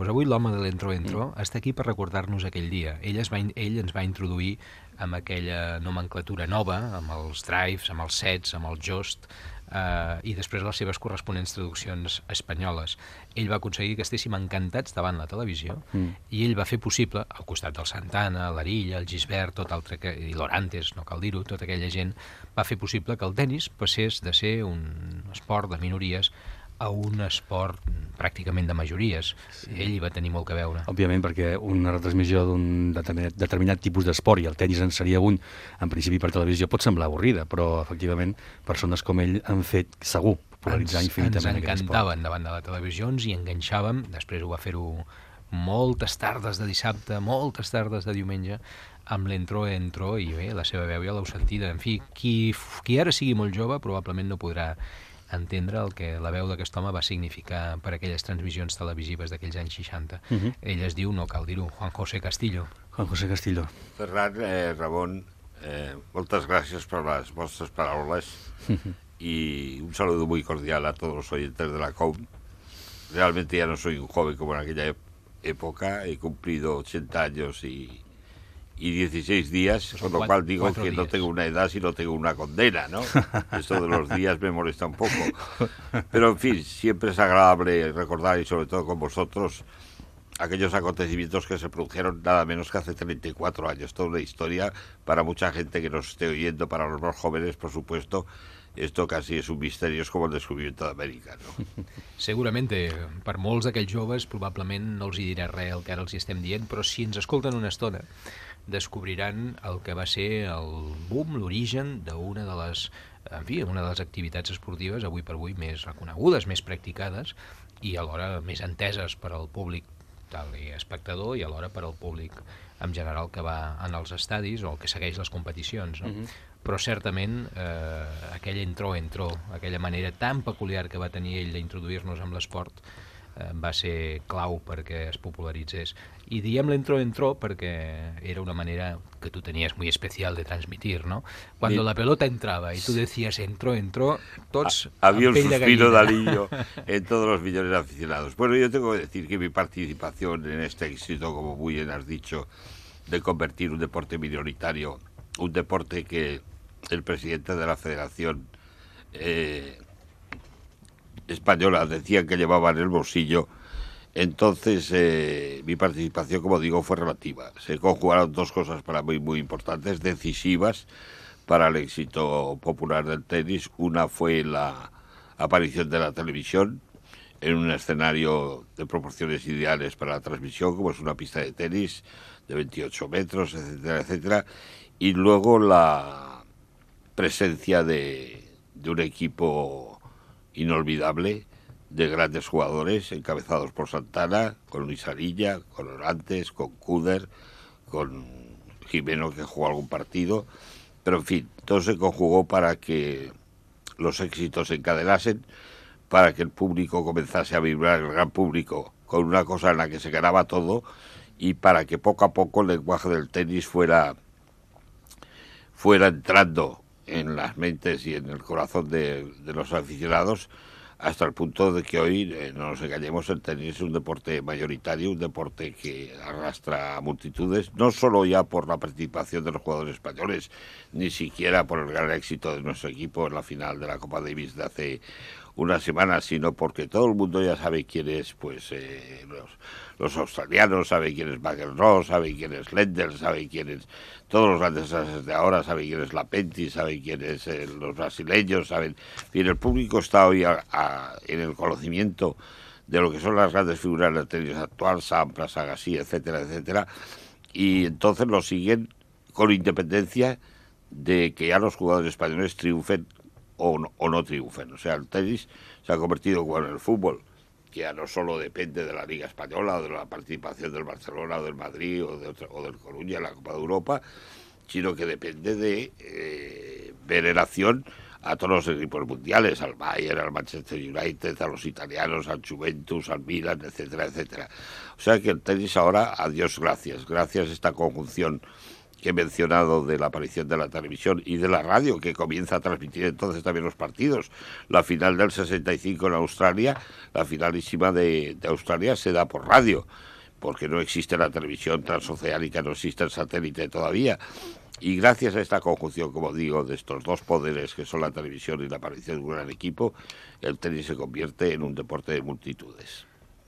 Doncs avui l'home de l'Entro està aquí per recordar-nos aquell dia. Ell ens va introduir amb aquella nomenclatura nova, amb els drives, amb els sets, amb el just, i després les seves corresponents traduccions espanyoles. Ell va aconseguir que estéssim encantats davant la televisió i ell va fer possible, al costat del Santana, l'Arilla, el Gisbert, i l'Orantes, no cal dir-ho, tota aquella gent, va fer possible que el tennis passés de ser un esport de minories a un esport pràcticament de majories. Sí. Ell hi va tenir molt que veure. Òbviament, perquè una retransmissió d'un determinat tipus d'esport, i el tenis en seria un, en principi per televisió, pot semblar avorrida, però efectivament persones com ell han fet, segur, popularitzar infinitament aquest esport. Ens encantaven davant de la televisió, ens hi enganxàvem, després ho va fer-ho moltes tardes de dissabte, moltes tardes de diumenge, amb l'Entro, i bé, la seva veu ja l'heu sentida. En fi, qui ara sigui molt jove probablement no podrà entendre el que la veu d'aquest home va significar per aquelles transmissions televisives d'aquells anys 60. Ell es diu, no cal dir-ho, Juan José Castillo. Juan José Castillo. Ferran, Ramon, moltes gràcies per les vostres paraules y un saludo muy cordial a todos los oyentes de la COM. Realmente ya no soy un joven como en aquella época, he cumplido 80 años y 16 días, con lo cual digo que no tengo una edad sino tengo una condena, ¿no? Esto de los días me molesta un poco. Pero, en fin, siempre es agradable recordar, y sobre todo con vosotros, aquellos acontecimientos que se produjeron nada menos que hace 34 años. Toda una historia para mucha gente que nos esté oyendo, para los más jóvenes, por supuesto. Esto casi és un misteri, és com el descobrimiento d'Amèrica, no? Seguramente, per molts d'aquells joves probablement no els hi dirà res el que ara els hi estem dient, però si ens escolten una estona descobriran el que va ser el boom, l'origen d'una de les, en fi, una de les activitats esportives avui per avui més reconegudes, més practicades i alhora més enteses per al públic espectador i alhora per al públic en general que va en els estadis o que segueix les competicions, no? Però certament aquell Entro, aquella manera tan peculiar que va tenir ell d'introduir-nos amb l'esport va ser clau perquè es popularitzés. I diem l'Entro porque era una manera que tú tenías muy especial de transmitir, ¿no? Cuando la pelota entraba y tú decías Entro, todos... Había un suspiro de alivio en todos los millones de aficionados. Bueno, yo tengo que decir que mi participación en este éxito, como muy bien has dicho, de convertir un deporte minoritario, un deporte que el presidente de la Federación Española decía que llevaba en el bolsillo, entonces mi participación, como digo, fue relativa. Se conjugaron dos cosas para mí muy importantes, decisivas para el éxito popular del tenis. Una fue la aparición de la televisión en un escenario de proporciones ideales para la transmisión, como es una pista de tenis de 28 metros, etcétera, etcétera. Y luego la presencia de un equipo inolvidable de grandes jugadores encabezados por Santana, con Luis Arilla, con Orantes, con Kuder, con Jimeno, que jugó algún partido, pero en fin, todo se conjugó para que los éxitos se encadenasen, para que el público comenzase a vibrar, el gran público, con una cosa en la que se ganaba todo, y para que poco a poco el lenguaje del tenis fuera entrando en las mentes y en el corazón de los aficionados, hasta el punto de que hoy, no nos engañemos, el tenis es un deporte mayoritario, un deporte que arrastra a multitudes, no solo ya por la participación de los jugadores españoles, ni siquiera por el gran éxito de nuestro equipo en la final de la Copa Davis de hace unas semanas, sino porque todo el mundo ya sabe quién es, pues los australianos, sabe quién es McEnroe, sabe quién es Lendl, sabe quién es todos los grandes ases de ahora, sabe quién es Lapenti, sabe quién es los brasileños, saben. Bien, el público está hoy en el conocimiento de lo que son las grandes figuras del tenis actual, Sampras, Agassi, etcétera, etcétera, y entonces lo siguen con independencia de que ya los jugadores españoles triunfen o no triunfen. O sea, el tenis se ha convertido como en el fútbol, que ya no solo depende de la Liga Española o de la participación del Barcelona o del Madrid o del Coruña en la Copa de Europa, sino que depende de veneración a todos los equipos mundiales, al Bayern, al Manchester United, a los italianos, al Juventus, al Milan, etcétera, etcétera. O sea que el tenis ahora, a Dios gracias, gracias a esta conjunción que he mencionado de la aparición de la televisión y de la radio, que comienza a transmitir entonces también los partidos. La final del 65 en Australia, la finalísima de Australia se da por radio, porque no existe la televisión transoceánica, no existe el satélite todavía. Y gracias a esta conjunción, como digo, de estos dos poderes que son la televisión y la aparición de un gran equipo, el tenis se convierte en un deporte de multitudes.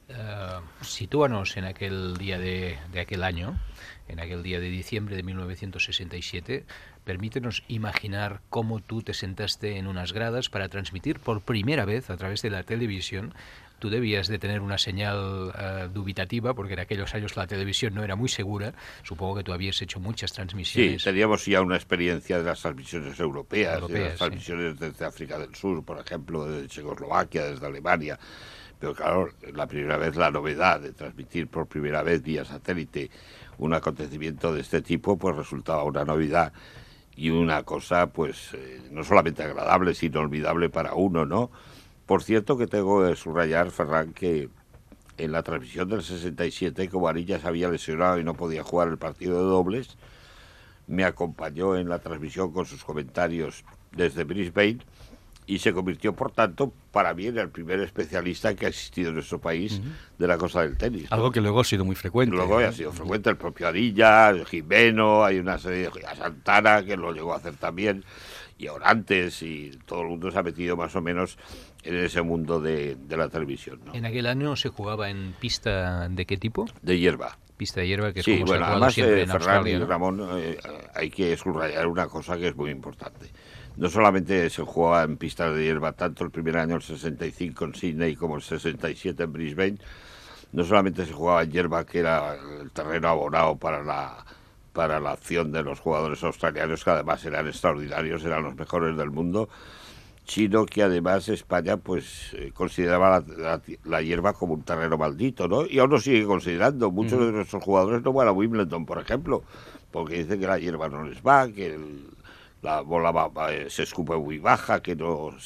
Sitúanos en aquel día de aquel año, en aquel día de diciembre de 1967. Permítenos imaginar cómo tú te sentaste en unas gradas para transmitir por primera vez a través de la televisión. Tú debías de tener una señal dubitativa, porque en aquellos años la televisión no era muy segura. Supongo que tú habías hecho muchas transmisiones. Sí, teníamos ya una experiencia de las transmisiones europeas, de las transmisiones desde África del Sur, por ejemplo, desde Checoslovaquia, desde Alemania. Pero claro, la primera vez, la novedad de transmitir por primera vez vía satélite un acontecimiento de este tipo, pues resultaba una novedad y una cosa, pues, no solamente agradable, sino olvidable para uno, ¿no? Por cierto, que tengo que subrayar, Ferran, que en la transmisión del 67, como Arilla se había lesionado y no podía jugar el partido de dobles, me acompañó en la transmisión con sus comentarios desde Brisbane, y se convirtió, por tanto, para mí en el primer especialista que ha existido en nuestro país de la cosa del tenis, ¿no? Algo que luego ha sido muy frecuente. Luego ha sido frecuente, el propio Arilla, el Jimeno, hay una serie de Santana que lo llegó a hacer también, y Orantes, y todo el mundo se ha metido más o menos en ese mundo de la televisión, ¿no? ¿En aquel año se jugaba en pista de qué tipo? De hierba. Pista de hierba, que es sí, como bueno, se ha jugado además, siempre en Ferran Australia, y ¿no? Ramón, hay que subrayar una cosa que es muy importante. No solamente se jugaba en pistas de hierba, tanto el primer año, el 65 en Sydney, como el 67 en Brisbane, no solamente se jugaba en hierba, que era el terreno abonado para la acción de los jugadores australianos, que además eran extraordinarios, eran los mejores del mundo, sino que además España pues consideraba la hierba como un terreno maldito, ¿no? Y aún lo sigue considerando. Muchos de nuestros jugadores no van a Wimbledon, por ejemplo, porque dicen que la hierba no les va, que la bola se escupe muy baja, que no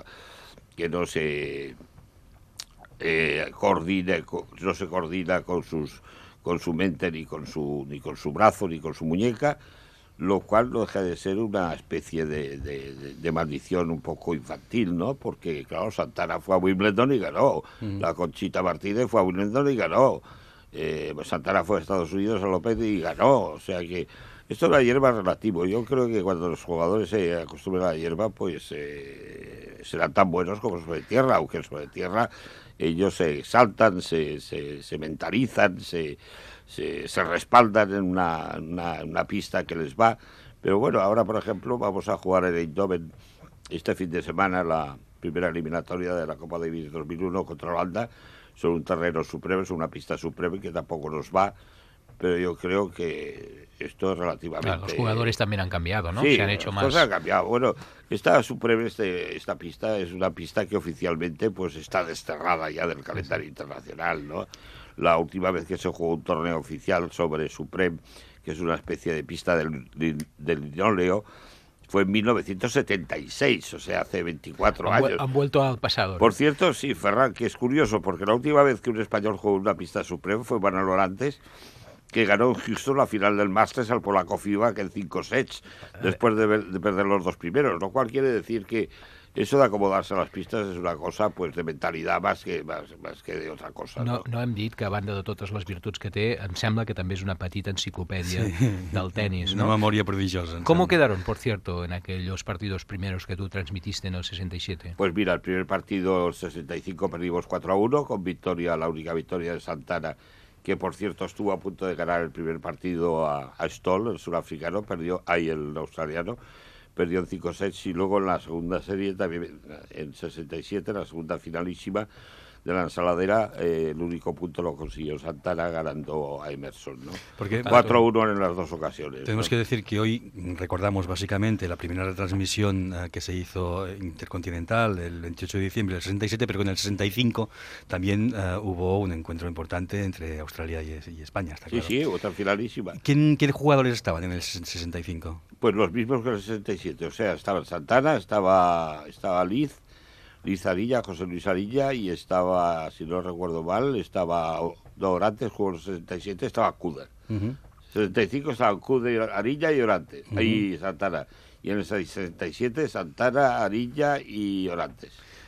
se coordina con su mente, ni con su brazo, ni con su muñeca, lo cual no deja de ser una especie de maldición un poco infantil, ¿no? Porque, claro, Santana fue a Wimbledon y ganó. La Conchita Martínez fue a Wimbledon y ganó. Santana fue a Estados Unidos, a López, y ganó. O sea que esto de la hierba es relativo. Yo creo que cuando los jugadores se acostumbran a la hierba, pues serán tan buenos como sobre tierra, aunque sobre tierra ellos se exaltan, se mentalizan, se respaldan en una pista que les va. Pero bueno, ahora, por ejemplo, vamos a jugar en Eindhoven este fin de semana la primera eliminatoria de la Copa Davis 2001 contra Holanda, sobre un terreno supremo, es una pista suprema que tampoco nos va, pero yo creo que esto es relativamente... Claro, los jugadores también han cambiado, ¿no? Sí, se han hecho más... cosas han cambiado. Bueno, esta suprema, esta pista es una pista que oficialmente pues está desterrada ya del calendario internacional, ¿no? La última vez que se jugó un torneo oficial sobre Supreme, que es una especie de pista del linóleo, fue en 1976, o sea, hace 24 años. Han vuelto al pasado, ¿no? Por cierto, sí, Ferran, que es curioso, porque la última vez que un español jugó en una pista Supreme fue Manuel Orantes, que ganó en Houston la final del Masters al polaco Fibak en 5 sets, después de perder los dos primeros, lo cual quiere decir que eso de acomodarse a las pistas és una cosa pues, de mentalitat més que d'altra cosa. No hem dit que, a banda de totes les virtuts que té, em sembla que també és una petita enciclopèdia del tenis, ¿no? Una memoria prodigiosa. ¿Cómo quedaron, por cierto, en aquellos partidos primeros que tú transmitiste en el 67? Pues mira, el primer partido, el 65, perdimos 4-1, con victoria, la única victoria de Santana, que por cierto estuvo a punto de ganar el primer partido a Stoll, el surafricano, el australiano, perdió en 5 sets, y luego en la segunda serie, también en 67, la segunda finalísima de la ensaladera, el único punto lo consiguió Santana ganando a Emerson, ¿no? 4-1 en las dos ocasiones. Tenemos ¿no? que decir que hoy recordamos básicamente la primera retransmisión que se hizo intercontinental el 28 de diciembre del 67, pero en el 65 también hubo un encuentro importante entre Australia y España, está claro. Sí, otra finalísima. ¿Qué jugadores estaban en el 65? Pues los mismos que en el 67, o sea, estaba Santana, estaba Liz Arilla, José Luis Arilla, y estaba, si no recuerdo mal, estaba Orantes, jugó en el 67, estaba Kuder. 75 estaban Cude, Arilla y Orantes, y Santana. Y en el 67 Santana, Arilla y Orantes.